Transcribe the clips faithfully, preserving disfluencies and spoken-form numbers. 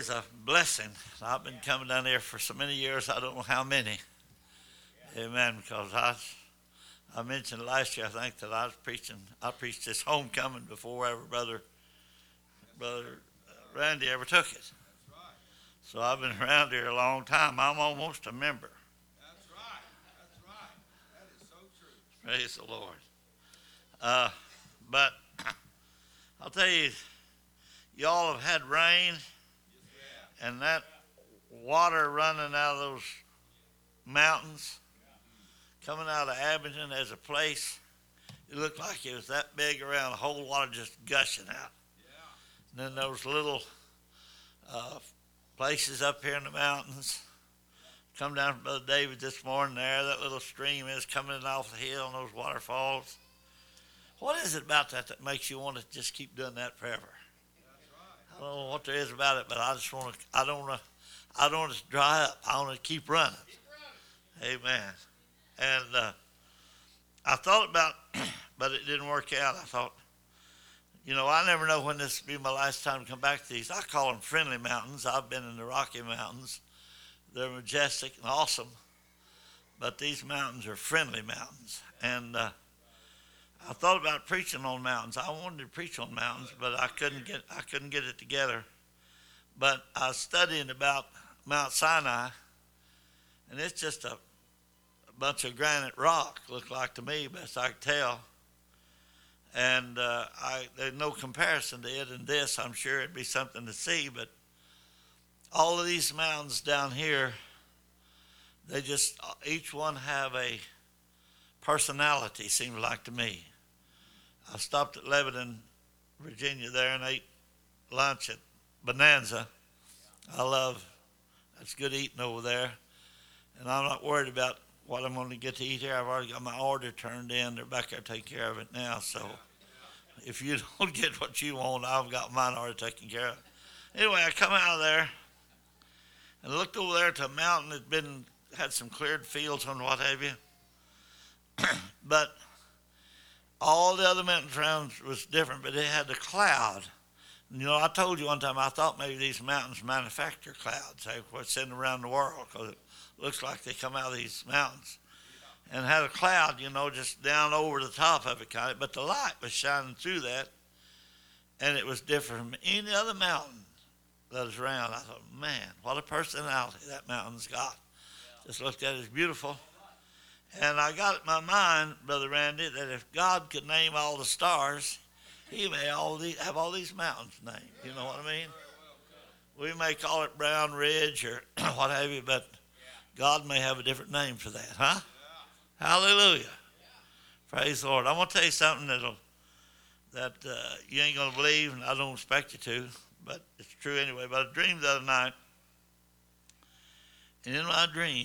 It's a blessing. I've been coming down here for so many years, I don't know how many. Amen. Because I, I mentioned last year, I think, that I was preaching, I preached this homecoming before ever Brother, Brother Randy ever took it. So I've been around here a long time. I'm almost a member. That's right. That's right. That is so true. Praise the Lord. Uh, but I'll tell you, y'all have had rain, and that water running out of those mountains, coming out of Abington as a place, it looked like it was that big around, the whole water just gushing out. And then those little uh, places up here in the mountains, come down from Brother David this morning there, that little stream is coming in off the hill and those waterfalls. What is it about that that makes you want to just keep doing that forever? I don't know what there is about it, but I just want to, I don't want to, I don't want it to dry up. I want to keep running. Amen. And uh, I thought about, but it didn't work out. I thought, you know, I never know when this will be my last time to come back to these. I call them friendly mountains. I've been in the Rocky Mountains. They're majestic and awesome, but these mountains are friendly mountains. And uh, I thought about preaching on mountains. I wanted to preach on mountains, but I couldn't get I couldn't get it together. But I was studying about Mount Sinai, and it's just a, a bunch of granite rock, looked like to me, best I could tell. And uh, I, there's no comparison to it and this. I'm sure it'd be something to see, but all of these mountains down here, they just, each one have a personality, seems like to me. I stopped at Lebanon, Virginia there and ate lunch at Bonanza. I love, that's good eating over there. And I'm not worried about what I'm going to get to eat here. I've already got my order turned in. They're back there taking care of it now. So if you don't get what you want, I've got mine already taken care of. Anyway, I come out of there and looked over there to a mountain that been had some cleared fields and what have you. But all the other mountains around was different, but it had a cloud. You know, I told you one time I thought maybe these mountains manufacture clouds. They were sitting around the world because it looks like they come out of these mountains. And had a cloud, you know, just down over the top of it kind of, but the light was shining through that, and it was different from any other mountain that was around. I thought, man, what a personality that mountain's got. Just looked at it as beautiful. And I got it in my mind, Brother Randy, that if God could name all the stars, he may all these, have all these mountains named. You know what I mean? We may call it Brown Ridge or what have you, but God may have a different name for that, huh? Hallelujah. Praise the Lord. I want to tell you something that'll, that uh, you ain't going to believe, and I don't expect you to, but it's true anyway. But I dreamed the other night, and in my dream,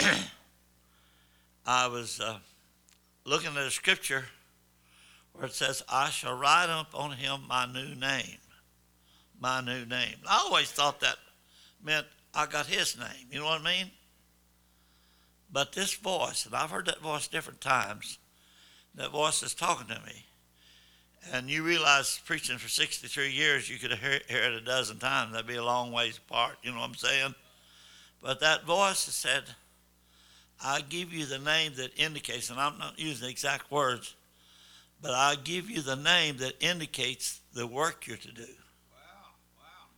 I was uh, looking at a scripture where it says, I shall write up on him my new name. My new name. I always thought that meant I got his name. You know what I mean? But this voice, and I've heard that voice different times, that voice is talking to me. And you realize preaching for sixty-three years, you could hear, hear it a dozen times. That'd be a long ways apart. You know what I'm saying? But that voice said, I give you the name that indicates, and I'm not using the exact words, but I give you the name that indicates the work you're to do. Wow, wow.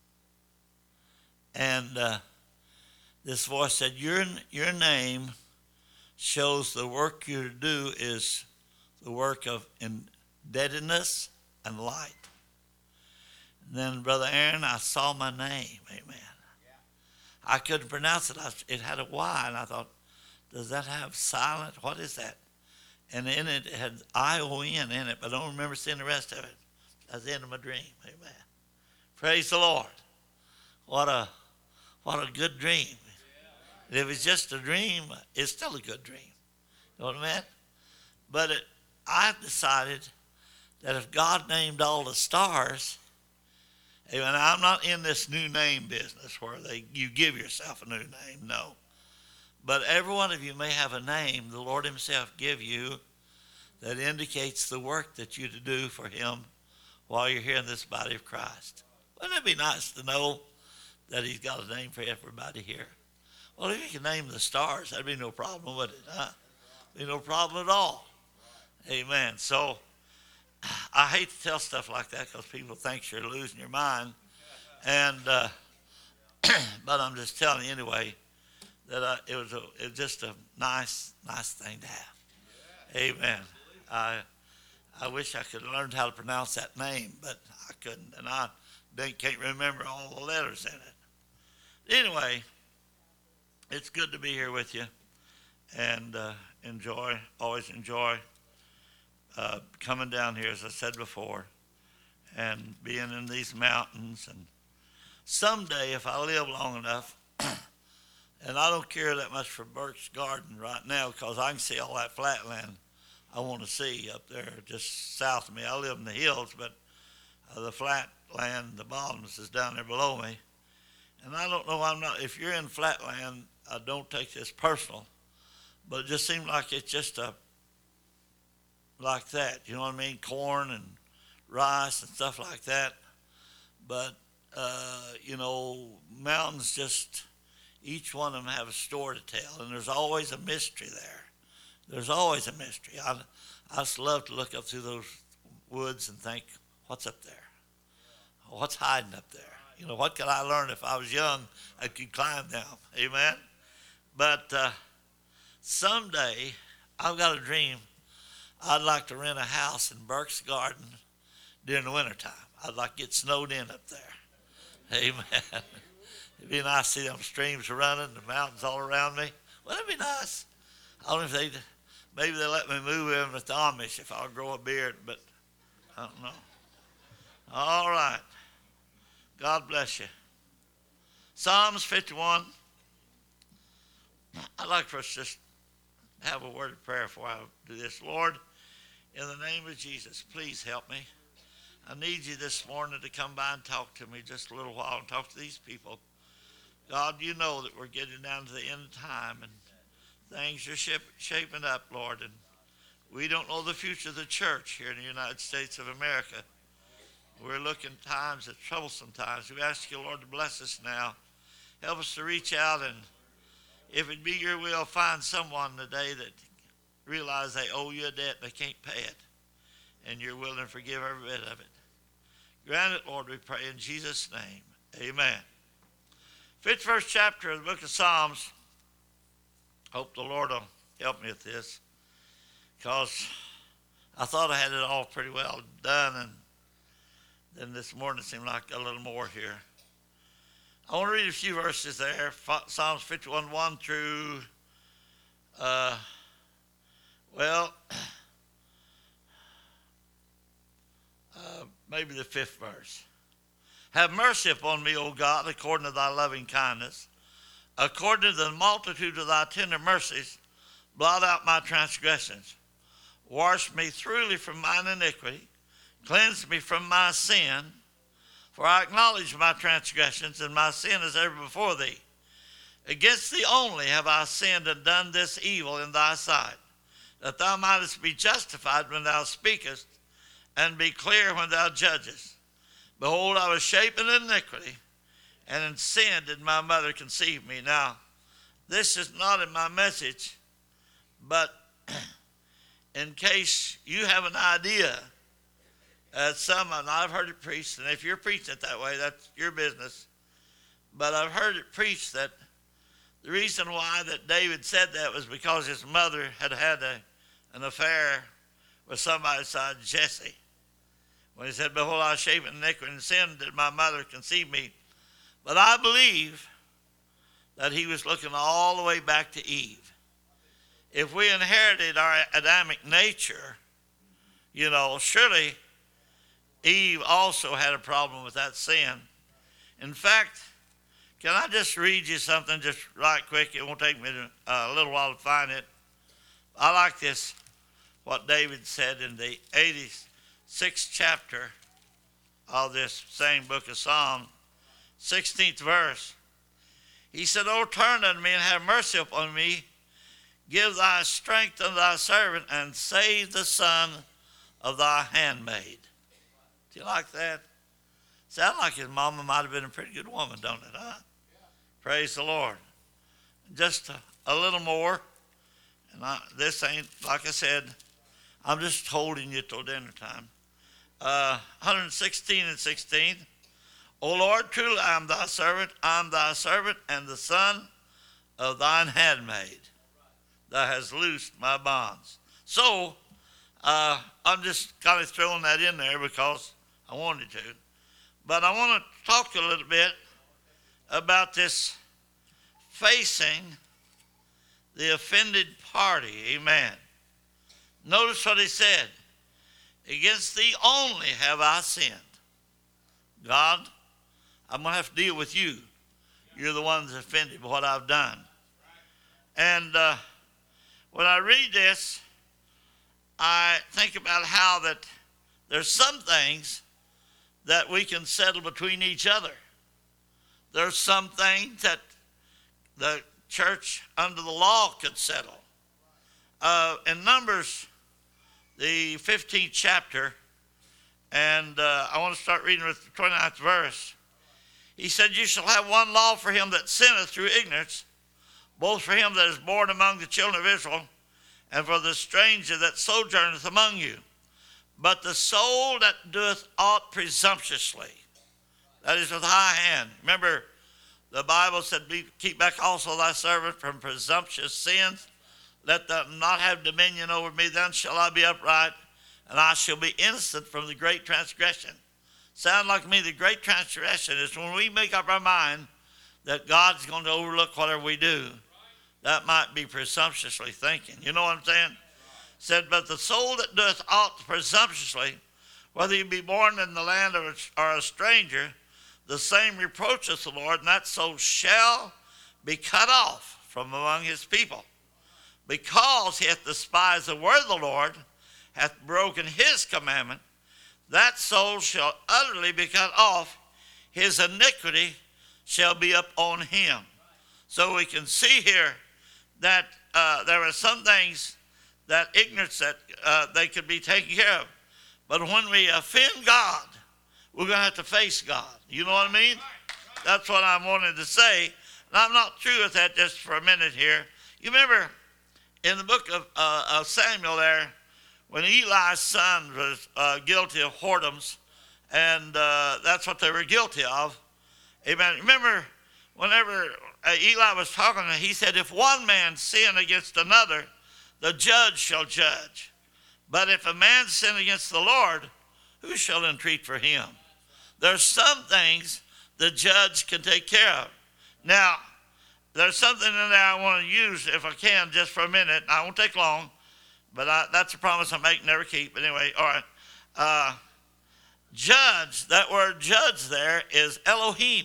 And uh, this voice said, your, your name shows the work you're to do is the work of indebtedness and light. And then, Brother Aaron, I saw my name. Amen. Yeah. I couldn't pronounce it. I, it had a Y, and I thought, does that have silent? What is that? And in it, it had I O N in it, but I don't remember seeing the rest of it. That's the end of my dream. Amen. Praise the Lord. What a what a good dream. If it's just a dream, it's still a good dream. You know what I mean? But it, I've decided that if God named all the stars, and I'm not in this new name business where they you give yourself a new name, no. But every one of you may have a name the Lord himself give you that indicates the work that you're to do for him while you're here in this body of Christ. Wouldn't it be nice to know that he's got a name for everybody here. Well, if he can name the stars, that'd be no problem, would it? Huh? Be no problem at all. Amen. So I hate to tell stuff like that because people think you're losing your mind, and uh, but I'm just telling you anyway that uh, it was a, it was just a nice, nice thing to have. Amen. I I wish I could have learned how to pronounce that name, but I couldn't, and I can't remember all the letters in it. Anyway, it's good to be here with you, and uh, enjoy, always enjoy uh, coming down here, as I said before, and being in these mountains. And someday, if I live long enough, and I don't care that much for Burke's Garden right now because I can see all that flatland I want to see up there just south of me. I live in the hills, but uh, the flat land, the bottoms is down there below me. And I don't know, I'm not, if you're in flatland, I don't take this personal, but it just seems like it's just a, like that, you know what I mean? Corn and rice and stuff like that. But, uh, you know, mountains just, each one of them have a story to tell, and there's always a mystery there. There's always a mystery. I, I just love to look up through those woods and think, what's up there? What's hiding up there? You know, what could I learn if I was young? I could climb down. Amen? But uh, someday, I've got a dream. I'd like to rent a house in Burke's Garden during the wintertime. I'd like to get snowed in up there. Amen. It'd be nice to see them streams running, the mountains all around me. Well, it'd be nice. I don't know if they'd, maybe they'll let me move in with the Amish if I'll grow a beard, but I don't know. All right. God bless you. Psalms fifty-one. I'd like for us to just have a word of prayer before I do this. Lord, in the name of Jesus, please help me. I need you this morning to come by and talk to me just a little while and talk to these people. God, you know that we're getting down to the end of time and things are ship, shaping up, Lord, and we don't know the future of the church here in the United States of America. We're looking times at troublesome times. We ask you, Lord, to bless us now. Help us to reach out, and if it be your will, find someone today that realize they owe you a debt and they can't pay it, and you're willing to forgive every bit of it. Grant it, Lord, we pray in Jesus' name. Amen. fifty-first chapter of the book of Psalms. Hope the Lord will help me with this, because I thought I had it all pretty well done, and then this morning it seemed like a little more here. I want to read a few verses there. Psalms fifty-one, one through, uh, well, uh, maybe the fifth verse. Have mercy upon me, O God, according to thy loving kindness. According to the multitude of thy tender mercies, blot out my transgressions. Wash me thoroughly from mine iniquity. Cleanse me from my sin. For I acknowledge my transgressions, and my sin is ever before thee. Against thee only have I sinned and done this evil in thy sight, that thou mightest be justified when thou speakest, and be clear when thou judgest. Behold, I was shapen in iniquity, and in sin did my mother conceive me. Now, this is not in my message, but in case you have an idea, uh, some, and I've heard it preached, and if you're preaching it that way, that's your business. But I've heard it preached that the reason why that David said that was because his mother had had a, an affair with somebody besides Jesse. When he said, behold, I was shapen in iniquity, and sin did my mother conceive me. But I believe that he was looking all the way back to Eve. If we inherited our Adamic nature, you know, surely Eve also had a problem with that sin. In fact, can I just read you something just right quick? It won't take me uh, a little while to find it. I like this, what David said in the eighty-sixth chapter of this same book of Psalms, sixteenth verse. He said, O turn unto me and have mercy upon me. Give thy strength unto thy servant, and save the son of thy handmaid. Do you like that? Sound like his mama might have been a pretty good woman, don't it, huh? Yeah. Praise the Lord. Just a, a little more. And I, this ain't, like I said, I'm just holding you till dinner time. Uh, one sixteen and sixteen. O Lord, truly I am thy servant. I am thy servant and the son of thine handmaid. Thou hast loosed my bonds. So, uh, I'm just kind of throwing that in there because I wanted to. But I want to talk a little bit about this facing the offended party. Amen. Notice what he said. Against thee only have I sinned. God, I'm going to have to deal with you. You're the one that's offended by what I've done. And uh, when I read this, I think about how that there's some things that we can settle between each other. There's some things that the church under the law could settle. Uh, in Numbers, the fifteenth chapter, and uh, I want to start reading with the twenty-ninth verse. He said, you shall have one law for him that sinneth through ignorance, both for him that is born among the children of Israel, and for the stranger that sojourneth among you. But the soul that doeth aught presumptuously, that is with high hand. Remember, the Bible said, keep back also thy servant from presumptuous sins. Let them not have dominion over me, then shall I be upright, and I shall be innocent from the great transgression. Sound like me, the great transgression is when we make up our mind that God's going to overlook whatever we do. That might be presumptuously thinking. You know what I'm saying? Said, but the soul that doeth aught presumptuously, whether you be born in the land or a, or a stranger, the same reproacheth the Lord, and that soul shall be cut off from among his people. Because he hath despised the word of the Lord, hath broken his commandment, that soul shall utterly be cut off. His iniquity shall be upon him. So we can see here that uh, there are some things that ignorance that uh, they could be taken care of. But when we offend God, we're going to have to face God. You know what I mean? That's what I wanted to say. And I'm not through with that just for a minute here. You remember in the book of, uh, of Samuel there, when Eli's son was uh, guilty of whoredoms, and uh, that's what they were guilty of. Amen. Remember, whenever uh, Eli was talking, he said, if one man sin against another, the judge shall judge. But if a man sin against the Lord, who shall entreat for him? There's some things the judge can take care of. Now, there's something in there I want to use, if I can, just for a minute. I won't take long, but I, that's a promise I make, never keep. But anyway, all right. Uh, judge, that word judge there is Elohim.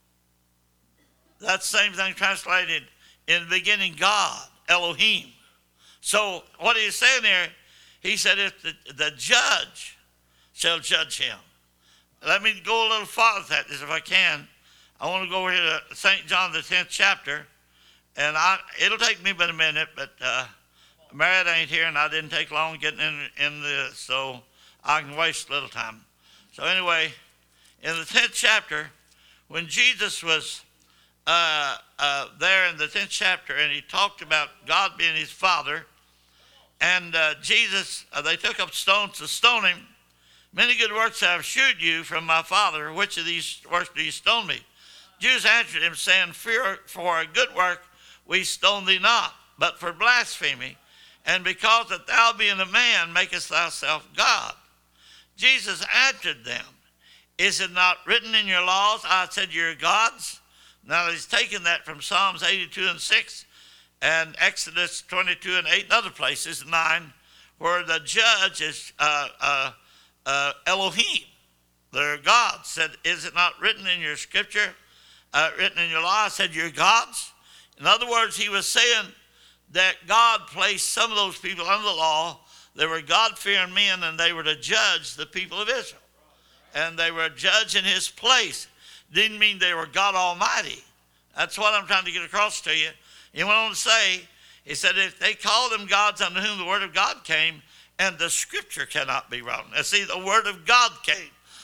That's the same thing translated in the beginning, God, Elohim. So what he's saying there, he said, if the, the judge shall judge him. Let me go a little farther with that, if I can. I want to go over here to Saint John, the tenth chapter. And I, it'll take me but a minute, but uh, Marriott ain't here, and I didn't take long getting in, in this, so I can waste a little time. So anyway, in the tenth chapter, when Jesus was uh, uh, there in the tenth chapter, and he talked about God being his Father, and uh, Jesus, uh, they took up stones to stone him. Many good works I have shewed you from my Father. Which of these works do you stone me? Jews answered him, saying, Fear for a good work we stone thee not, but for blasphemy, and because that thou being a man makest thyself God. Jesus answered them, Is it not written in your laws, I said you're gods? Now he's taken that from Psalms eighty-two and six, and Exodus twenty-two and eight, and other places, nine, where the judge is uh, uh, uh, Elohim, their God. Said, is it not written in your scripture, uh, written in your law, I said you're gods? In other words, he was saying that God placed some of those people under the law. They were God-fearing men, and they were to judge the people of Israel. And they were a judge in his place. Didn't mean they were God Almighty. That's what I'm trying to get across to you. He went on to say, he said, if they call them gods unto whom the word of God came, and the scripture cannot be wrong. Now see, the word of God came.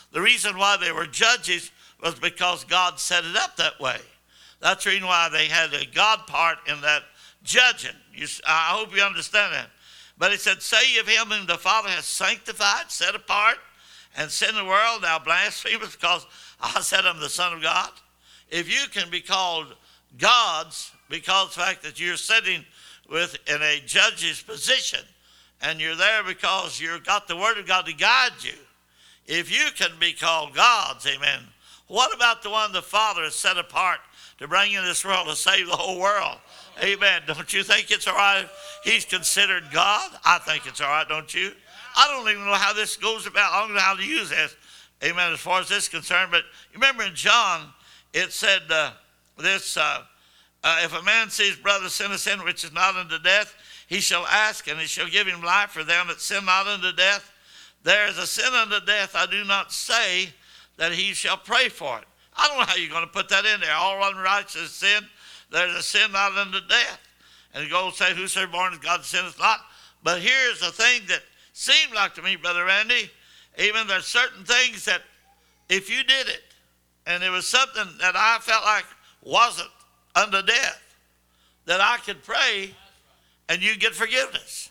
The reason why they were judges was because God set it up that way. That's the reason why they had a God part in that judging. You, I hope you understand that. But he said, say ye of him whom the Father has sanctified, set apart, and sent in the world, thou blasphemest, because I said I'm the Son of God. If you can be called God's because of the fact that you're sitting with in a judge's position, and you're there because you've got the Word of God to guide you, if you can be called God's, amen, what about the one the Father has set apart to bring in this world to save the whole world? Amen. Don't you think it's all right if he's considered God? I think it's all right, don't you? I don't even know how this goes about. I don't know how to use this, amen, as far as this is concerned. But you remember in John, it said uh, this, uh, uh, if a man sees brother sin a sin which is not unto death, he shall ask, and he shall give him life. For them that sin not unto death, there is a sin unto death. I do not say that he shall pray for it. I don't know how you're going to put that in there. All unrighteous sin, there's a sin not unto death. And you go say, whosoever born of God sinneth not. But here's the thing that seemed like to me, Brother Randy, even there's certain things that if you did it, and it was something that I felt like wasn't unto death, that I could pray and you get forgiveness.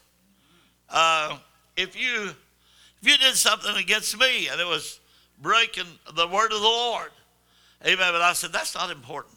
Uh, if you if you did something against me and it was breaking the word of the Lord, amen, but I said, that's not important.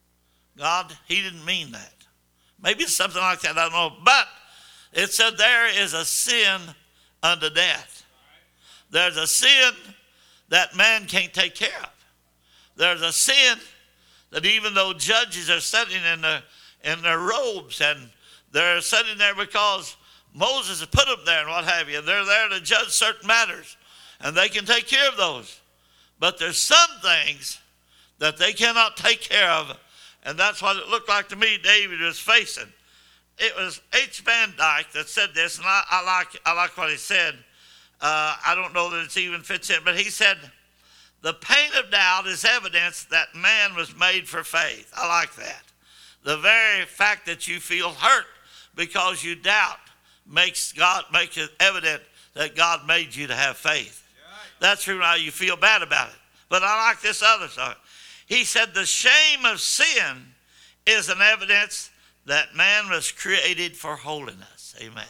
God, he didn't mean that. Maybe it's something like that, I don't know. But it said there is a sin unto death. There's a sin that man can't take care of. There's a sin that even though judges are sitting in their, in their robes, and they're sitting there because Moses has put them there and what have you, they're there to judge certain matters, and they can take care of those. But there's some things that they cannot take care of, and that's what it looked like to me David was facing. It was H. Van Dyke that said this, and I, I like I like what he said. Uh, I don't know that it even fits in, but he said, the pain of doubt is evidence that man was made for faith. I like that. The very fact that you feel hurt because you doubt makes God make it evident that God made you to have faith. That's why you feel bad about it. But I like this other side. He said the shame of sin is an evidence that man was created for holiness. Amen.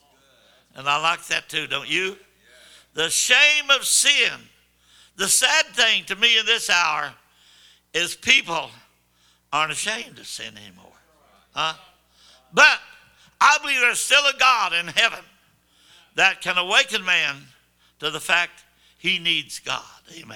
And I like that too, don't you? The shame of sin. The sad thing to me in this hour is people aren't ashamed of sin anymore. Huh? But I believe there's still a God in heaven that can awaken man to the fact he needs God. Amen.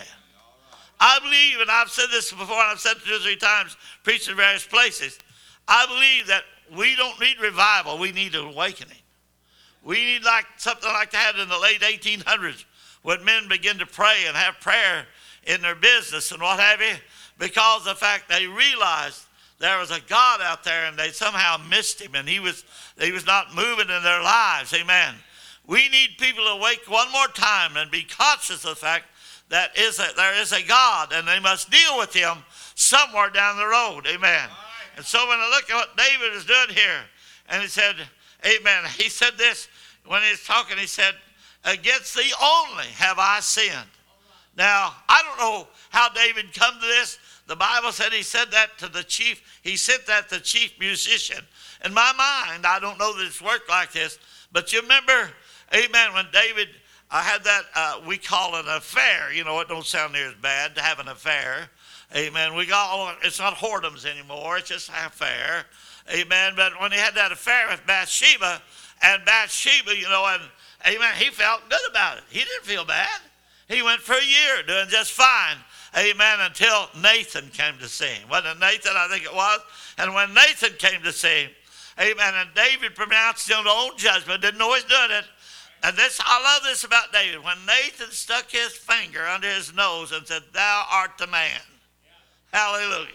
I believe, and I've said this before, and I've said it two or three times, preached in various places, I believe that we don't need revival, we need an awakening. We need like something like that in the late eighteen hundreds when men begin to pray and have prayer in their business and what have you, because of the fact they realized there was a God out there and they somehow missed him and he was he was not moving in their lives. Amen. We need people to awake one more time and be conscious of the fact that is a, there is a God and they must deal with him somewhere down the road. Amen. And so when I look at what David is doing here, and he said, amen, he said this when he was talking, he said, against thee only have I sinned. Now, I don't know how David come to this. The Bible said he said that to the chief. He sent that to the chief musician. In my mind, I don't know that it's worked like this, but you remember, amen, when David uh, had that, uh, we call it an affair. You know, it don't sound near as bad to have an affair. Amen. We got, it's not whoredoms anymore. It's just an affair. Amen. But when he had that affair with Bathsheba, and Bathsheba, you know, and amen, he felt good about it. He didn't feel bad. He went for a year doing just fine. Amen, until Nathan came to see him. Wasn't it Nathan, I think it was? And when Nathan came to see him, amen, and David pronounced his own judgment, didn't know he's doing it. And this, I love this about David. When Nathan stuck his finger under his nose and said, thou art the man. Yeah. Hallelujah.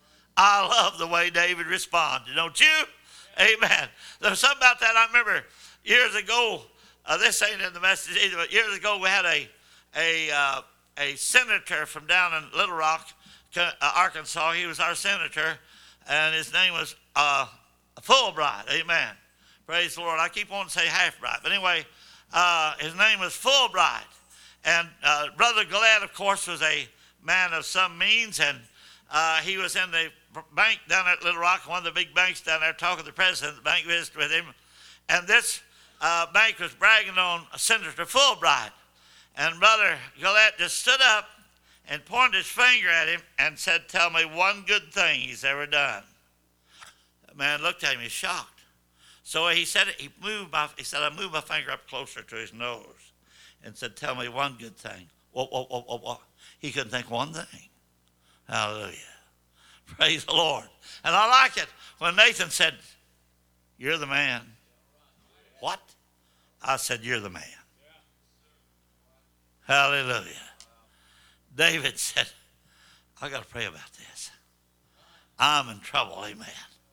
I love the way David responded, don't you? Amen. There's something about that. I remember years ago, uh, this ain't in the message either, but years ago we had a, a, uh, a senator from down in Little Rock, uh, Arkansas. He was our senator, and his name was uh, Fulbright. Amen. Praise the Lord. I keep wanting to say Half-Bright, but anyway, uh, his name was Fulbright. and uh, Brother Gillette, of course, was a man of some means, and uh, he was in the bank down at Little Rock, one of the big banks down there, talking to the president of the bank, visited with him. And this uh, bank was bragging on Senator Fulbright. And Brother Gillette just stood up and pointed his finger at him and said, "Tell me one good thing he's ever done." The man looked at him, he's shocked. So he said, he moved my, he said, I moved my finger up closer to his nose and said, "Tell me one good thing." Whoa, whoa, whoa, whoa, whoa. He couldn't think one thing. Hallelujah. Praise the Lord. And I like it when Nathan said, "You're the man." What? I said, "You're the man." Hallelujah. David said, "I got to pray about this. I'm in trouble." Amen.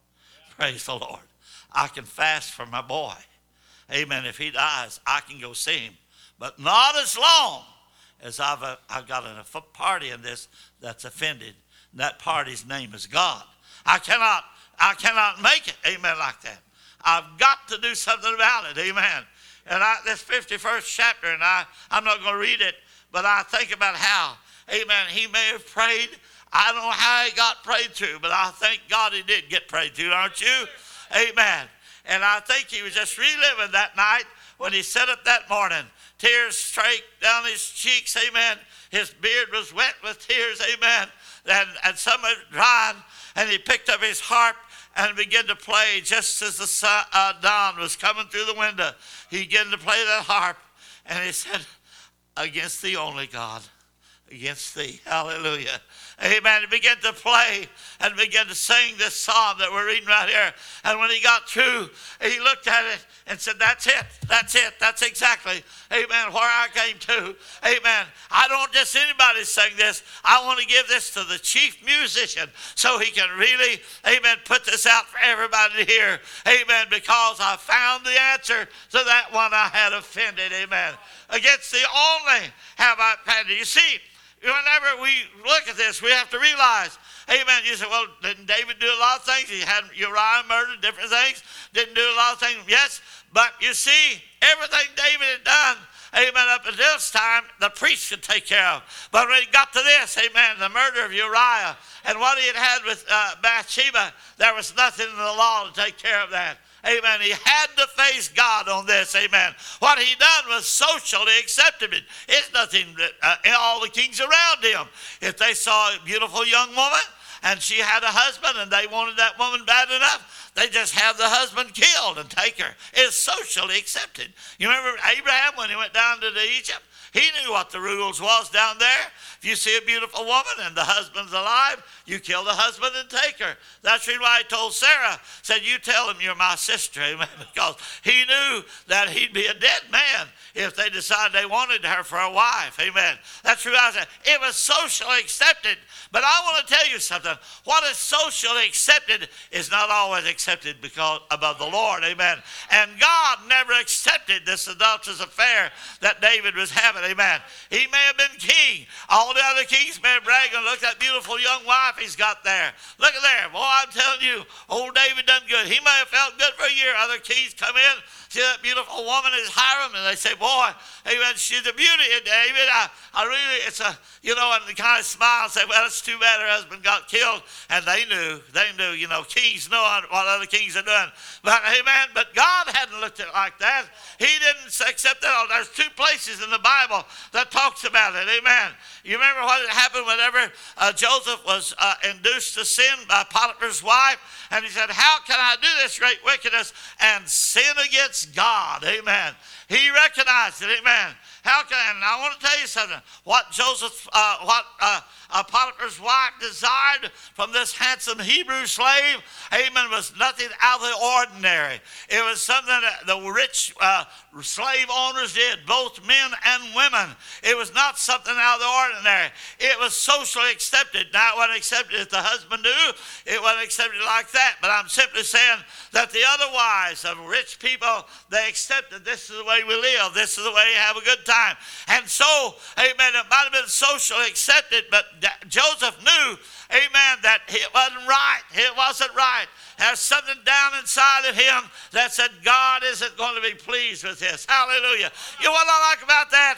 Praise the Lord. I can fast for my boy. Amen. If he dies, I can go see him. But not as long as I've, uh, I've got a party in this that's offended. And that party's name is God. I cannot, I cannot make it. Amen. Like that. I've got to do something about it. Amen. And I, this fifty-first chapter, and I, I'm not going to read it, but I think about how, amen, he may have prayed. I don't know how he got prayed to, but I thank God he did get prayed to, aren't you? Amen. And I think he was just reliving that night when he sat up that morning. Tears streaked down his cheeks, amen. His beard was wet with tears, amen. And, and some of it drying, and he picked up his harp and began to play just as the sun, uh, dawn was coming through the window. He began to play that harp, and he said, "Against thee only, God, against thee." Hallelujah. Amen. He began to play and began to sing this psalm that we're reading right here. And when he got through, he looked at it and said, "That's it. That's it. That's exactly, amen, where I came to." Amen. I don't just anybody sing this. I want to give this to the chief musician so he can really, amen, put this out for everybody to hear. Amen. Because I found the answer to that one I had offended. Amen. Against the only have I offended. You see, whenever we look at this, we have to realize, amen, you say, "Well, didn't David do a lot of things? He had Uriah murdered, different things. Didn't do a lot of things." Yes, but you see, everything David had done, amen, up until this time, the priest could take care of. But when he got to this, amen, the murder of Uriah and what he had had with uh, Bathsheba, there was nothing in the law to take care of that. Amen. He had to face God on this. Amen. What he done was socially accepted. It's nothing that uh, all the kings around him. If they saw a beautiful young woman and she had a husband and they wanted that woman bad enough, they just have the husband killed and take her. It's socially accepted. You remember Abraham when he went down to the Egypt? He knew what the rules was down there. If you see a beautiful woman and the husband's alive, you kill the husband and take her. That's why he told Sarah, said, "You tell him you're my sister." Amen. Because he knew that he'd be a dead man if they decided they wanted her for a wife. Amen. That's why I said it was socially accepted. But I want to tell you something. What is socially accepted is not always accepted because above the Lord. Amen. And God never accepted this adulterous affair that David was having. Amen. He may have been king. All the other kings may have bragged and look at that beautiful young wife he's got there. Look at there. Boy, I'm telling you, old David done good. He may have felt good for a year. Other kings come in, see that beautiful woman is Hiram, and they say, "Boy, amen, she's a beauty, David. I, I really, it's a, you know," and they kind of smile and say, "Well, it's too bad her husband got killed." And they knew, they knew, you know, kings know what other kings are doing. But, amen, but God hadn't looked at it like that. He didn't accept that. There's two places in the Bible that talks about it. Amen. You remember what had happened whenever uh, Joseph was uh, induced to sin by Potiphar's wife? And he said, "How can I do this great wickedness and sin against God?" Amen. He recognized it. Amen. How can, and I want to tell you something. What Joseph, uh, what uh, uh, Potiphar's wife desired from this handsome Hebrew slave, amen, was nothing out of the ordinary. It was something that the rich uh, slave owners did, both men and women. It was not something out of the ordinary. It was socially accepted. Now, it wasn't accepted if the husband knew. It wasn't accepted like that. But I'm simply saying that the other wives of rich people, they accepted this is the way we live. This is the way you have a good time. And so, amen, it might have been socially accepted, but Joseph knew, amen, that it wasn't right. It wasn't right. There's something down inside of him that said God isn't going to be pleased with this. Hallelujah. You know what I like about that?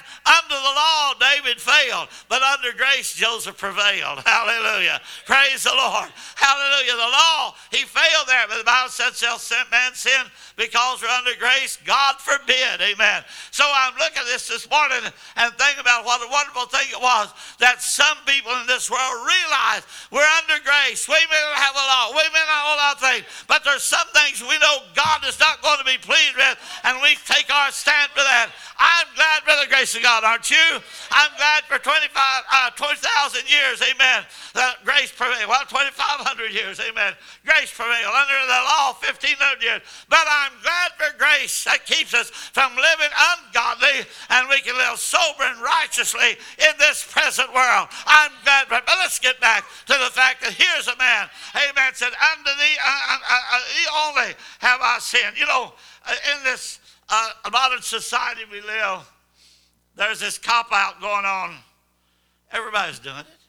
under the law, David failed, but under grace, Joseph prevailed. Hallelujah. Praise the Lord. Hallelujah. The law, he failed there, but the Bible said, shall man sin because we're under grace? God forbid. Amen. So I'm looking at this this morning and thinking about what a wonderful thing it was that some people in this world realize we're under grace. We may not have a law. We may not know a lot of things, but there's some things we know God is not going to be pleased with, and we take our stand for that. I'm glad for the grace of God, aren't you? I'm glad for twenty-five, uh, twenty thousand years, amen, that grace prevailed. Well, twenty-five hundred years, amen, grace prevailed. Under the law, fifteen hundred years. But I'm glad for grace that keeps us from living ungodly, and we can live sober and righteously in this present world. I'm glad for it. But let's get back to the fact that here's a man, amen, said, unto thee, uh, uh, uh, thee only have I sinned. You know, uh, in this uh, modern society we live, there's this cop-out going on. Everybody's doing it.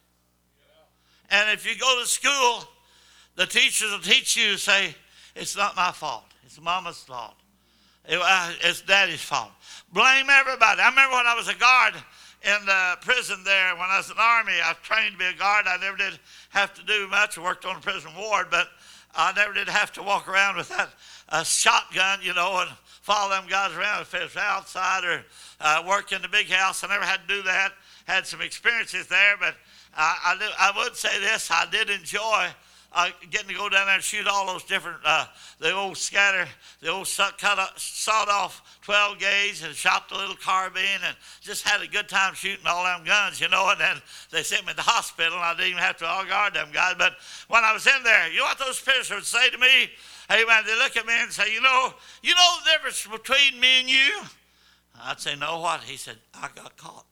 And if you go to school, the teachers will teach you to say, it's not my fault. It's mama's fault. It, uh, it's daddy's fault. Blame everybody. I remember when I was a guard in the prison there, when I was in the Army, I trained to be a guard. I never did have to do much. I worked on a prison ward, but I never did have to walk around with that uh, shotgun, you know, and follow them guys around if it was outside or uh, work in the big house. I never had to do that. Had some experiences there, but uh, I, do, I would say this. I did enjoy uh, getting to go down there and shoot all those different, uh, the old scatter, the old cut up, sawed off twelve gauge and shot the little carbine and just had a good time shooting all them guns, you know. And then they sent me to the hospital and I didn't even have to all guard them guys. But when I was in there, you know what those prisoners would say to me? Hey, man, they look at me and say, you know, you know the difference between me and you? I'd say, no, what? He said, I got caught.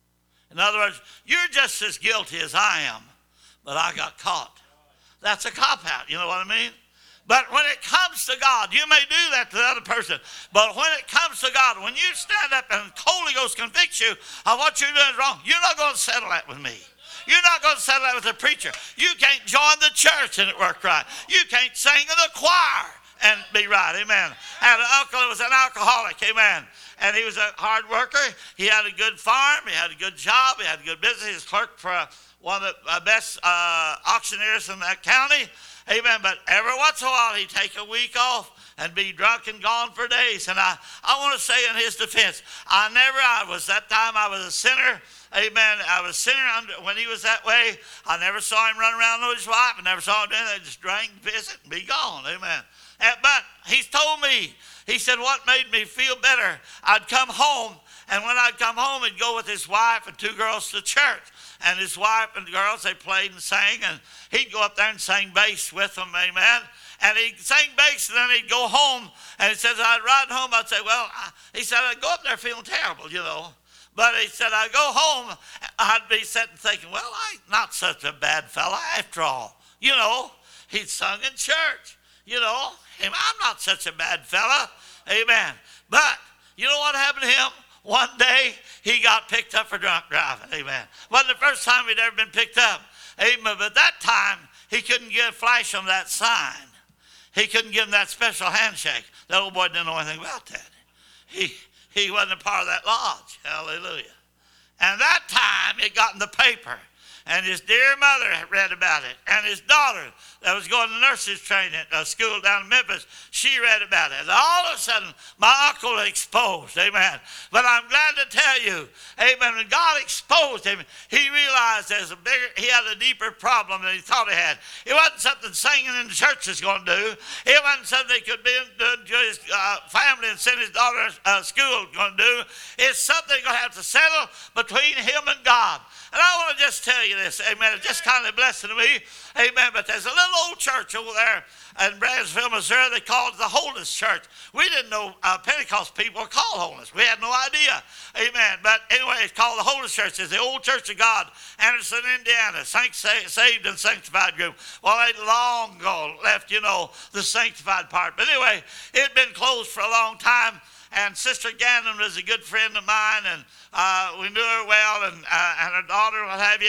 In other words, you're just as guilty as I am, but I got caught. That's a cop-out, you know what I mean? But when it comes to God, you may do that to the other person, but when it comes to God, when you stand up and the Holy Ghost convicts you of what you're doing is wrong, you're not going to settle that with me. You're not going to settle that with the preacher. You can't join the church and it work right. You can't sing in the choir and be right, amen. I had an uncle who was an alcoholic, amen. And he was a hard worker. He had a good farm. He had a good job. He had a good business. He was clerk for uh, one of the uh, best uh, auctioneers in that county, amen. But every once in a while, he'd take a week off and be drunk and gone for days. And I, I want to say in his defense, I never, I was, that time I was a sinner. Amen. I was a sinner under, when he was that way. I never saw him run around with his wife. I never saw him do anything. Just drink, visit, and be gone. Amen. And, but he's told me, he said, what made me feel better? I'd come home, and when I'd come home, he'd go with his wife and two girls to church. And his wife and the girls, they played and sang, and he'd go up there and sing bass with them. Amen. And he'd sing bass, and then he'd go home. And he says, I'd ride home. I'd say, well, I, he said, I'd go up there feeling terrible, you know. But he said, I'd go home, I'd be sitting thinking, well, I'm not such a bad fella after all. You know, he'd sung in church. You know, I'm not such a bad fella. Amen. But you know what happened to him? One day, he got picked up for drunk driving. Amen. Wasn't the first time he'd ever been picked up. Amen. But that time, he couldn't get a flash on that sign. He couldn't give him that special handshake. That old boy didn't know anything about that. He... He wasn't a part of that lodge. Hallelujah. And that time it got in the paper. And his dear mother had read about it. And his daughter that was going to nurses training at a school down in Memphis, she read about it. And all of a sudden, my uncle was exposed. Amen. But I'm glad to tell you, amen, when God exposed him, he realized there's a bigger, he had a deeper problem than he thought he had. It wasn't something singing in the church was going to do. It wasn't something he could be to his uh, family and send his daughter to uh, school going to do. It's something he's going to have to settle between him and God. And I want to just tell you this, amen, it's just kind of blessing to me, amen, but there's a little old church over there in Bransville, Missouri. They called it the Holiness Church. We didn't know uh, Pentecost people were called holiness. We had no idea, amen, but anyway, it's called the Holiness Church. It's the Old Church of God, Anderson, Indiana, Saint, saved and sanctified group. Well, they long ago left, you know, the sanctified part, but anyway, it had been closed for a long time. And Sister Gannon was a good friend of mine, and uh, we knew her well, and, uh, and her daughter, what have you. And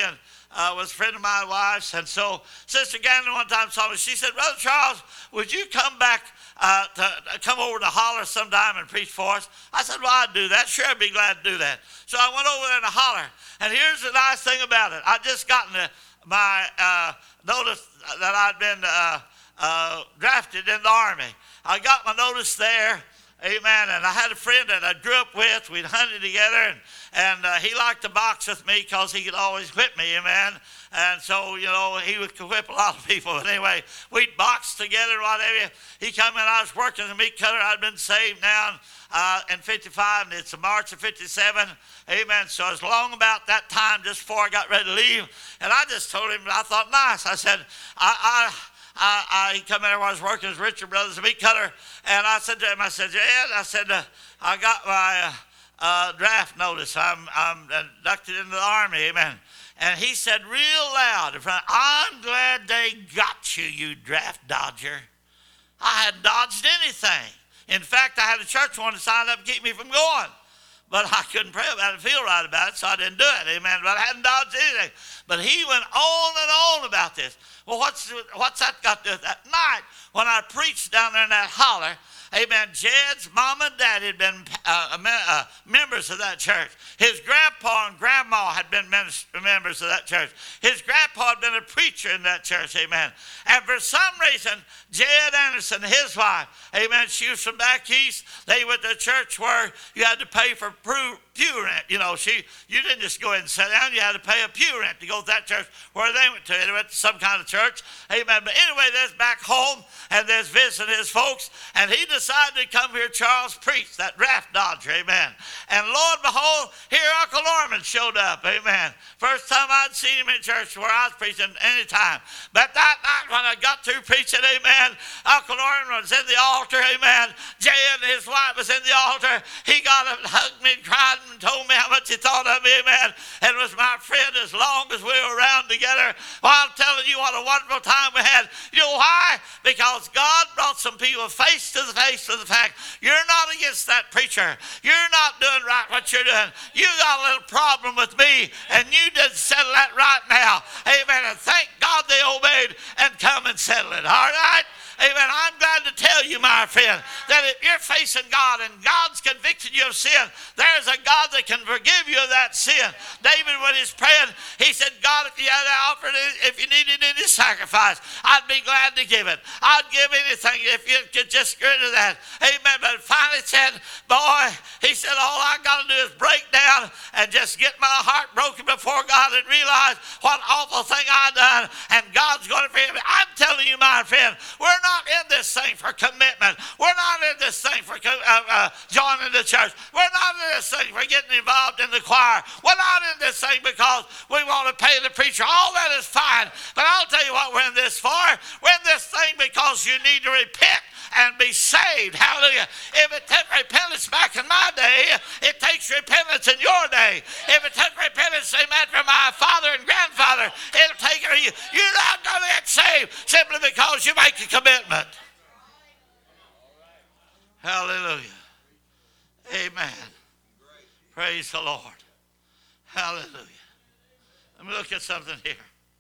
uh, was a friend of my wife's. And so Sister Gannon one time saw me. She said, Brother Charles, would you come back, uh, to, to come over to Holler sometime and preach for us? I said, well, I'd do that. Sure, I'd be glad to do that. So I went over there to Holler. And here's the nice thing about it. I just gotten the, my uh, notice that I'd been uh, uh, drafted in the Army. I got my notice there. Amen. And I had a friend that I grew up with. We'd hunted together, and, and uh, he liked to box with me because he could always whip me. Amen. And so, you know, he would whip a lot of people. But anyway, we'd box together and whatever. He come in, I was working as a meat cutter. I'd been saved now uh, in fifty-five, and it's a March of fifty-seven. Amen. So it's long about that time just before I got ready to leave. And I just told him, I thought, nice. I said, I... I I, I, he come in there while I was working as Richard Brothers, a meat cutter, and I said to him, I said, Ed, I said, uh, I got my uh, uh, draft notice. I'm, I'm inducted into the Army, amen. And he said real loud in front, I'm glad they got you, you draft dodger. I hadn't dodged anything. In fact, I had a church wanted to sign up and keep me from going. But I couldn't pray about it, feel right about it, so I didn't do it, amen. But I hadn't dodged anything. But he went on and on about this. Well, what's, what's that got to do with that? Night, when I preached down there in that holler, amen, Jed's mom and dad had been uh, uh, members of that church. His grandpa and grandma had been members of that church. His grandpa had been a preacher in that church, amen. And for some reason, Jed Anderson, his wife, amen, she was from back east. They went to a church where you had to pay for pew rent. You know, she, you didn't just go in and sit down. You had to pay a pew rent to go to that church where they went to. They went to some kind of church, amen. But anyway, there's back home, and there's visiting his folks, and he decided to come here, Charles, preach that draft dodger, amen. And lo and behold, here Uncle Norman showed up, amen. First time I'd seen him in church where I was preaching any time. But that night when I got through preaching, amen, Uncle Norman was in the altar, amen. Jay and his wife was in the altar. He got up and hugged me and cried and told me how much he thought of me, amen, and was my friend as long as we were around together. Well, I'm telling you what a wonderful time we had. You know why? Because God brought some people face to the face with the fact you're not against that preacher. You're not doing right what you're doing. You got a little problem with me, and you didn't settle that right now. Amen. And thank God they obeyed and come and settle it. All right? Amen. I'm glad to tell you, my friend, that if you're facing God and God's convicted you of sin, there's a God that can forgive you of that sin. David, when he's praying, he said, God, if you had offered it, if you needed any sacrifice, I'd be glad to give it. I'd give anything if you could just get rid of that. Amen. But finally said, boy, he said, all I got to do is break down and just get my heart broken before God and realize what awful thing I done, and God's going to forgive me. I'm telling you, my friend, we're not in this thing for commitment. We're not in this thing for uh, uh, joining the church. We're not in this thing for getting involved in the choir. We're not in this thing because we want to pay the preacher. All that is fine. But I'll tell you what we're in this for. We're in this thing because you need to repent and be saved. Hallelujah. If it took repentance back in my day, it takes repentance in your day. If it took repentance, amen, from my father and grandfather, it'll take you. You're not going to get saved simply because you make a commitment. Hallelujah. Amen. Praise the Lord. Hallelujah. Let me look at something here.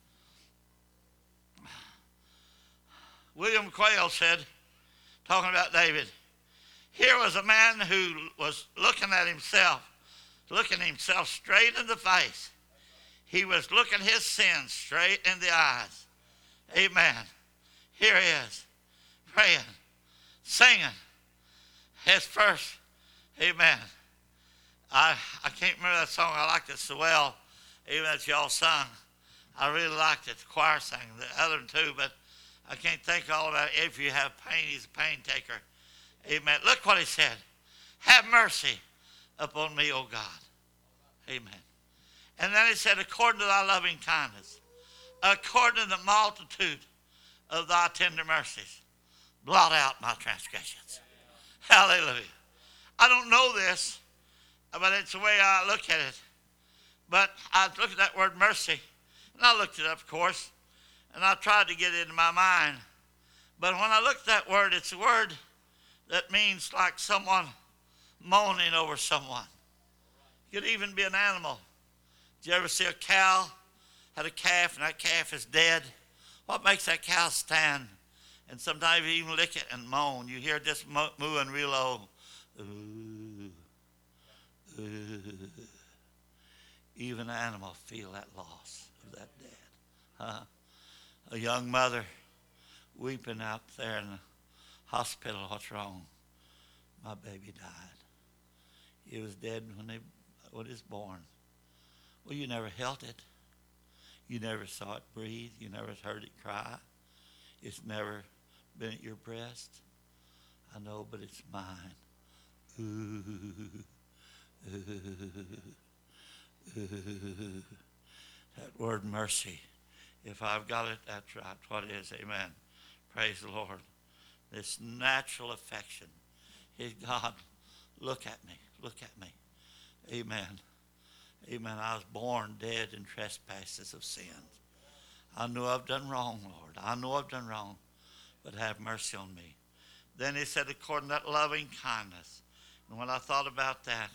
William Quayle said, talking about David, here was a man who was looking at himself, looking himself straight in the face. He was looking his sins straight in the eyes. Amen. Here he is, praying, singing his first, amen. I I can't remember that song. I liked it so well, even that y'all sung. I really liked it. The choir sang the other two, but I can't think all about it. If you have pain, he's a pain taker. Amen. Look what he said. Have mercy upon me, O God. Amen. And then he said, according to thy loving kindness, according to the multitude of thy tender mercies, blot out my transgressions. Hallelujah. I don't know this, but it's the way I look at it. But I looked at that word mercy, and I looked it up, of course, and I tried to get it into my mind. But when I looked at that word, it's a word that means like someone moaning over someone. It could even be an animal. Did you ever see a cow had a calf and that calf is dead, what makes that cow stand? And sometimes you even lick it and moan. You hear it just mo- mooing real low. Ooh, ooh. Even animals feel that loss of that dead. Huh? A young mother weeping out there in the hospital. What's wrong? My baby died. He was dead when they when he was born. Well, you never held it. You never saw it breathe. You never heard it cry. It's never been at your breast. I know, but it's mine. Ooh, ooh, ooh. That word mercy. If I've got it, that's right. What it is. Amen. Praise the Lord. This natural affection. Hey, God, look at me. Look at me. Amen. Amen. I was born dead in trespasses of sins. I know I've done wrong, Lord. I know I've done wrong, but have mercy on me. Then he said, according to that loving kindness. And when I thought about that,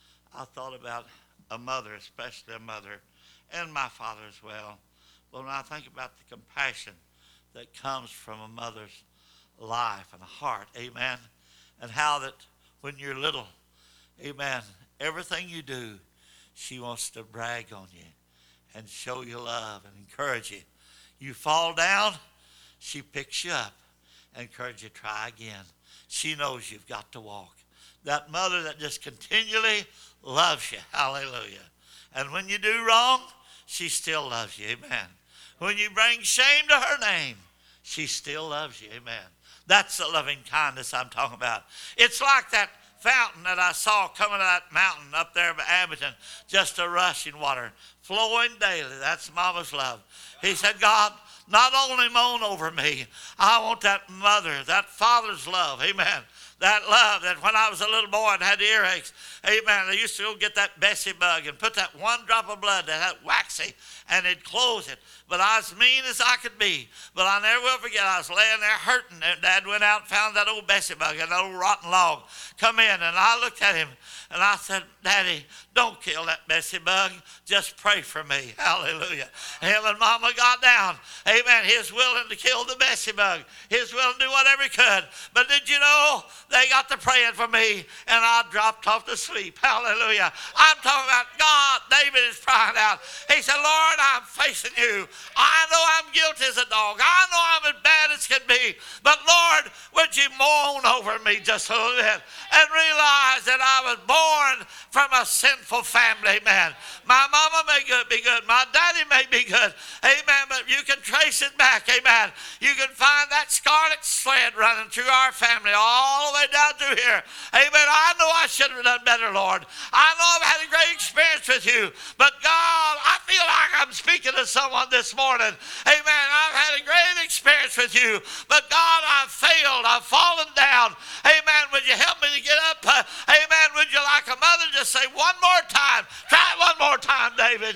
I thought about a mother, especially a mother, and my father as well. But when I think about the compassion that comes from a mother's life and a heart, amen, and how that when you're little, amen, everything you do, she wants to brag on you and show you love and encourage you. You fall down, she picks you up and encourages you to try again. She knows you've got to walk. That mother that just continually loves you. Hallelujah. And when you do wrong, she still loves you. Amen. When you bring shame to her name, she still loves you. Amen. That's the loving kindness I'm talking about. It's like that fountain that I saw coming to that mountain up there by Abington, just a rushing water, flowing daily. That's Mama's love. He said, God, not only moan over me, I want that mother, that father's love. Amen. That love that when I was a little boy and had earaches, amen, I used to go get that Bessie bug and put that one drop of blood, that waxy, and it'd close it. But I was mean as I could be. But I never will forget, I was laying there hurting, and Dad went out and found that old Bessie bug, and that old rotten log, come in, and I looked at him, and I said, Daddy, don't kill that Bessie bug. Just pray for me. Hallelujah. Him and Mama got down. Amen. He was willing to kill the Bessie bug. He was willing to do whatever he could. But did you know, they got to praying for me, and I dropped off to sleep. Hallelujah. I'm talking about God. David is crying out. He said, Lord, I'm facing you. I know I'm guilty as a dog. I know I'm as bad as can be. But Lord, would you moan over me just a little bit and realize that I was born from a sinful family, man. My mama may good, be good. My daddy may be good. Amen. But you can trace it back. Amen. You can find that scarlet thread running through our family all the way down through here. Amen. I know I should have done better, Lord. I know I've had a great experience with you. But God, I feel like I'm speaking to someone this morning. Amen. I've had a great experience with you. But God, I've failed. I've fallen down. Amen. Would you help me to get up? Uh, amen. Would you like a mother just say one more time? Try it one more time, David.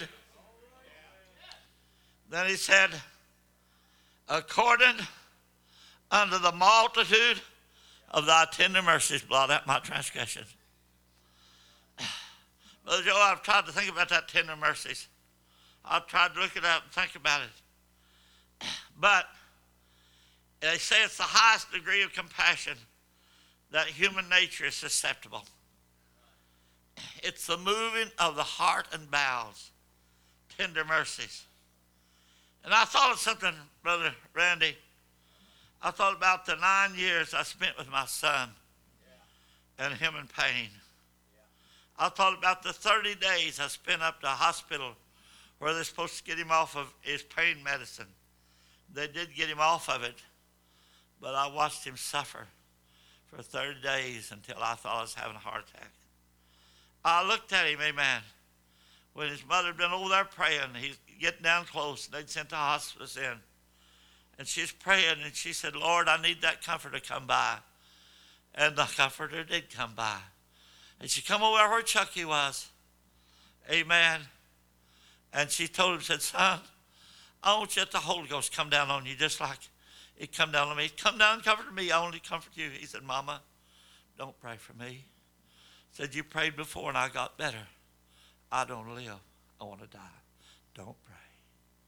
Then he said, according unto the multitude of thy tender mercies, blot out my transgressions. Brother Joe, I've tried to think about that tender mercies. I've tried to look it up and think about it. But they say it's the highest degree of compassion that human nature is susceptible. It's the moving of the heart and bowels, tender mercies. And I thought of something, Brother Randy. I thought about the nine years I spent with my son and him in pain. I thought about the thirty days I spent up to a hospital where they're supposed to get him off of his pain medicine. They did get him off of it, but I watched him suffer for thirty days until I thought I was having a heart attack. I looked at him, amen, when his mother had been over there praying. He's getting down close, and they'd sent the hospice in. And she's praying, and she said, Lord, I need that comforter to come by. And the comforter did come by. And she come over where Chucky was. Amen. And she told him, said, son, I want you to let the Holy Ghost come down on you just like it come down on me. Come down and comfort me. I only comfort you. He said, Mama, don't pray for me. Said, you prayed before and I got better. I don't live. I want to die. Don't pray.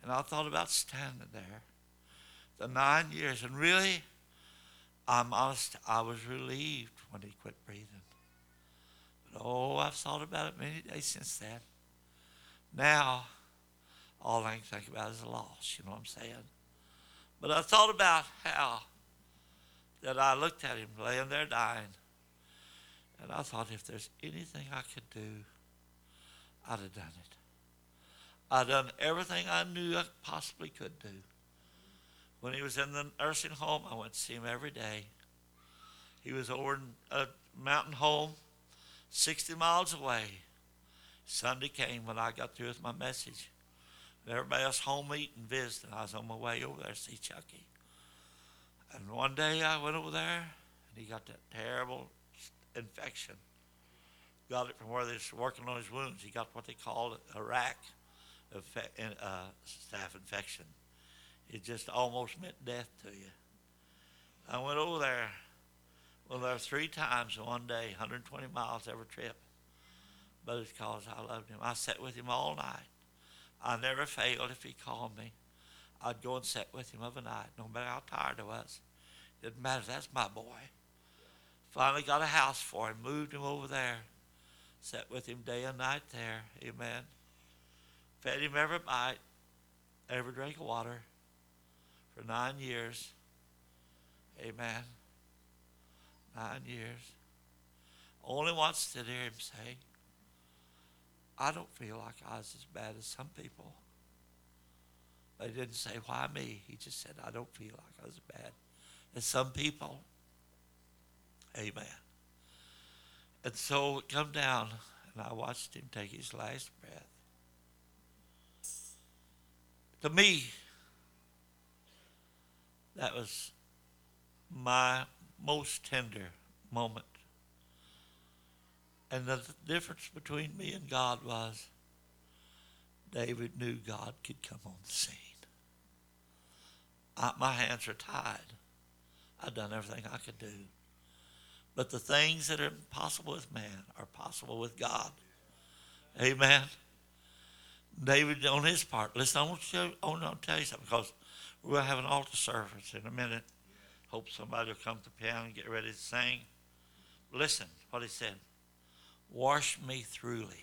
And I thought about standing there the nine years. And really, I'm honest, I was relieved when he quit breathing. But oh, I've thought about it many days since then. Now, all I can think about is the loss, you know what I'm saying? But I thought about how that I looked at him laying there dying, and I thought if there's anything I could do, I'd have done it. I'd done everything I knew I possibly could do. When he was in the nursing home, I went to see him every day. He was over in a mountain home, sixty miles away. Sunday came when I got through with my message. Everybody else home eating, visiting. I was on my way over there to see Chucky. And one day I went over there, and he got that terrible infection. Got it from where they was working on his wounds. He got what they called a rack of uh, staph infection. It just almost meant death to you. I went over there, well, there were three times in one day, one hundred twenty miles every trip. But it's because I loved him. I sat with him all night. I never failed if he called me. I'd go and sit with him of a night, no matter how tired I was. Didn't matter, that's my boy. Finally got a house for him, moved him over there. Sat with him day and night there, amen. Fed him every bite, every drink of water for nine years, amen. Nine years. Only once did I hear him say, I don't feel like I was as bad as some people. They didn't say, why me? He just said, I don't feel like I was as bad as some people. Amen. And so it come down, and I watched him take his last breath. To me, that was my most tender moment. And the difference between me and God was David knew God could come on the scene. I, my hands are tied. I've done everything I could do. But the things that are impossible with man are possible with God. Amen. David, on his part, listen, I want, to show, I want to tell you something, because we're going to have an altar service in a minute. Hope somebody will come to the piano and get ready to sing. Listen what he said. Wash me thoroughly.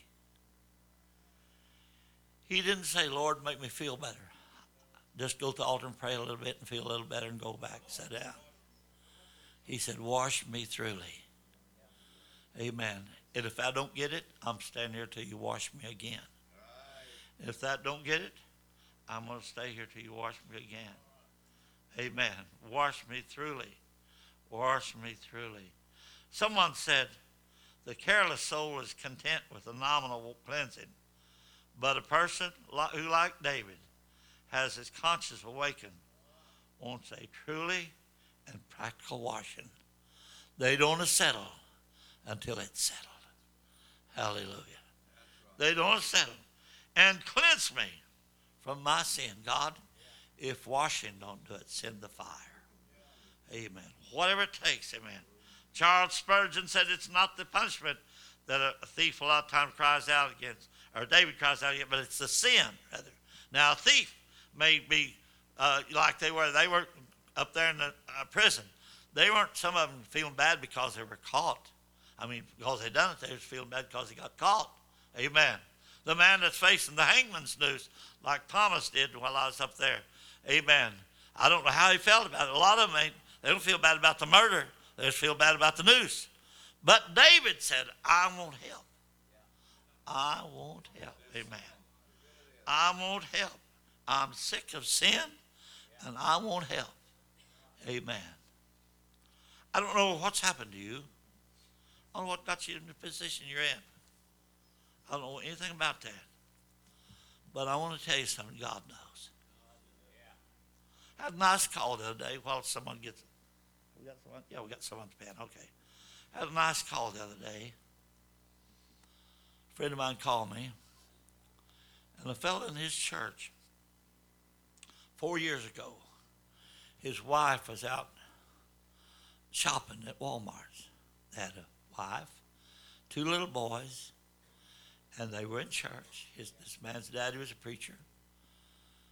He didn't say, Lord, make me feel better. Just go to the altar and pray a little bit and feel a little better and go back and sit down. He said, wash me thoroughly. Amen. And if I don't get it, I'm standing here till you wash me again. And if that don't get it, I'm going to stay here till you wash me again. Amen. Wash me thoroughly. Wash me thoroughly. Someone said, the careless soul is content with a nominal cleansing, but a person who, like David, has his conscience awakened, wants a truly and practical washing. They don't settle until it's settled. Hallelujah. Right. They don't settle. And cleanse me from my sin. God, if washing don't do it, send the fire. Amen. Whatever it takes, amen. Charles Spurgeon said it's not the punishment that a thief a lot of times cries out against, or David cries out against, but it's the sin, rather. Now, a thief may be uh, like they were. They were up there in the uh, prison. They weren't, some of them, feeling bad because they were caught. I mean, because they done it, they was feeling bad because they got caught. Amen. The man that's facing the hangman's noose, like Thomas did while I was up there. Amen. I don't know how he felt about it. A lot of them ain't, they don't feel bad about the murder. They just feel bad about the noose. But David said, I want help. I want help. Amen. I want help. I'm sick of sin, and I want help. Amen. I don't know what's happened to you. I don't know what got you in the position you're in. I don't know anything about that. But I want to tell you something God knows. I had a nice call the other day while someone gets... We got someone? Yeah, we got someone at the pen. Okay. I had a nice call the other day. A friend of mine called me. And a fellow in his church, four years ago, his wife was out shopping at Walmart. They had a wife, two little boys, and they were in church. His, this man's daddy was a preacher.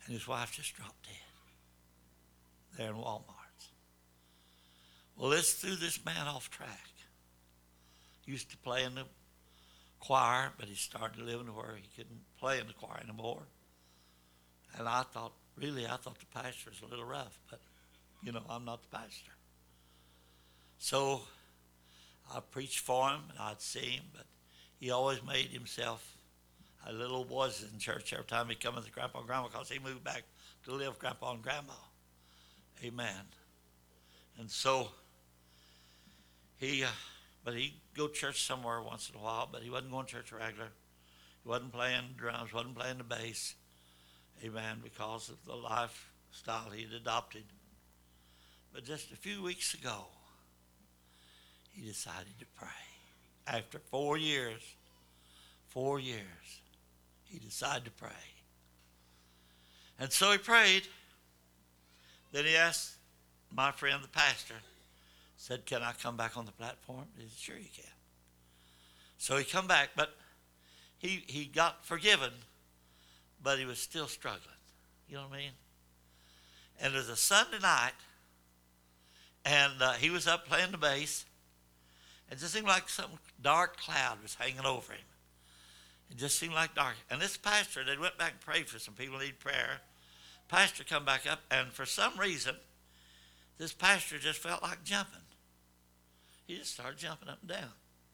And his wife just dropped dead there in Walmart. Well, this threw this man off track. He used to play in the choir, but he started living where he couldn't play in the choir anymore. And I thought, really, I thought the pastor was a little rough, but, you know, I'm not the pastor. So I preached for him, and I'd see him, but he always made himself a little voice in church every time he come with Grandpa and Grandma, because he moved back to live with Grandpa and Grandma. Amen. And so he, uh, but he'd go to church somewhere once in a while, but he wasn't going to church regular. He wasn't playing drums, wasn't playing the bass. Amen, because of the lifestyle he had adopted. But just a few weeks ago, he decided to pray. After four years, four years, he decided to pray. And so he prayed. Then he asked my friend, the pastor, said, can I come back on the platform? He said, sure you can. So he come back, but he he got forgiven, but he was still struggling. You know what I mean? And it was a Sunday night, and uh, he was up playing the bass, and it just seemed like some dark cloud was hanging over him. It just seemed like dark. And this pastor, they went back and prayed for some people who need prayer. Pastor come back up, and for some reason, this pastor just felt like jumping. He just started jumping up and down.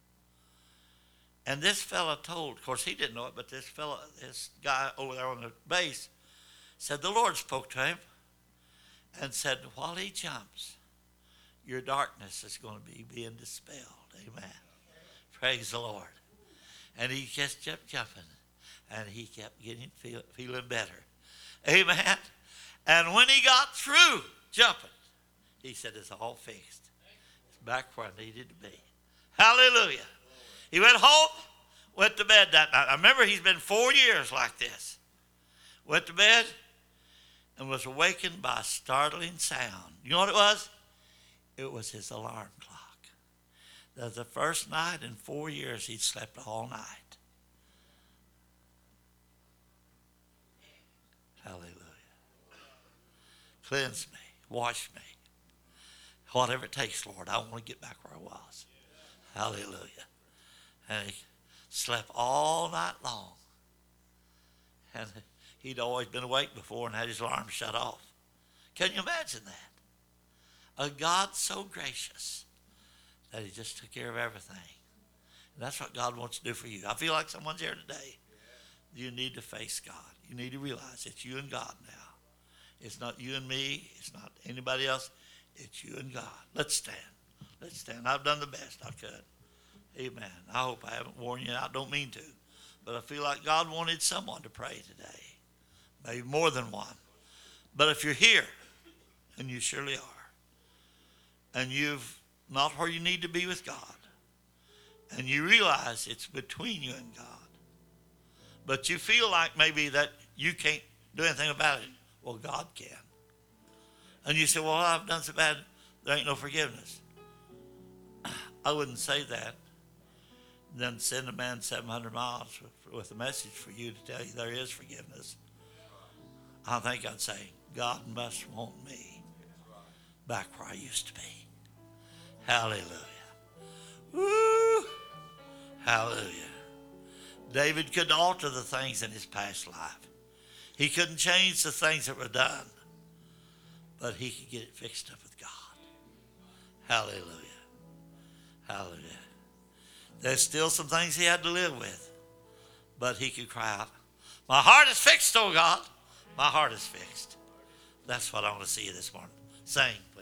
And this fella told, of course he didn't know it, but this fella, this guy over there on the bass, said the Lord spoke to him and said, while he jumps, your darkness is going to be being dispelled. Amen. Praise the Lord. And he just kept jumping, and he kept getting feel, feeling better. Amen. And when he got through jumping, he said, it's all fixed. It's back where I needed to be. Hallelujah. He went home, went to bed that night. I remember he's been four years like this. Went to bed and was awakened by a startling sound. You know what it was? It was his alarm clock. That was the first night in four years he'd slept all night. Hallelujah. Cleanse me. Wash me. Whatever it takes, Lord, I want to get back where I was. Hallelujah. And he slept all night long. And he'd always been awake before and had his alarm shut off. Can you imagine that? A God so gracious that he just took care of everything. And that's what God wants to do for you. I feel like someone's here today. You need to face God. You need to realize it's you and God now. It's not you and me. It's not anybody else. It's you and God. Let's stand. Let's stand. I've done the best I could. Amen. I hope I haven't worn you out. I don't mean to. But I feel like God wanted someone to pray today. Maybe more than one. But if you're here, and you surely are, and you've not where you need to be with God, and you realize it's between you and God, but you feel like maybe that you can't do anything about it, well, God can. And you say, well, I've done so bad, there ain't no forgiveness. I wouldn't say that. Then send a man seven hundred miles with a message for you to tell you there is forgiveness. I think I'd say, God must want me back where I used to be. Hallelujah. Woo! Hallelujah. David couldn't alter the things in his past life. He couldn't change the things that were done. But he could get it fixed up with God. Hallelujah. Hallelujah. There's still some things he had to live with. But he could cry out, my heart is fixed, oh God. My heart is fixed. That's what I want to see you this morning. Sing.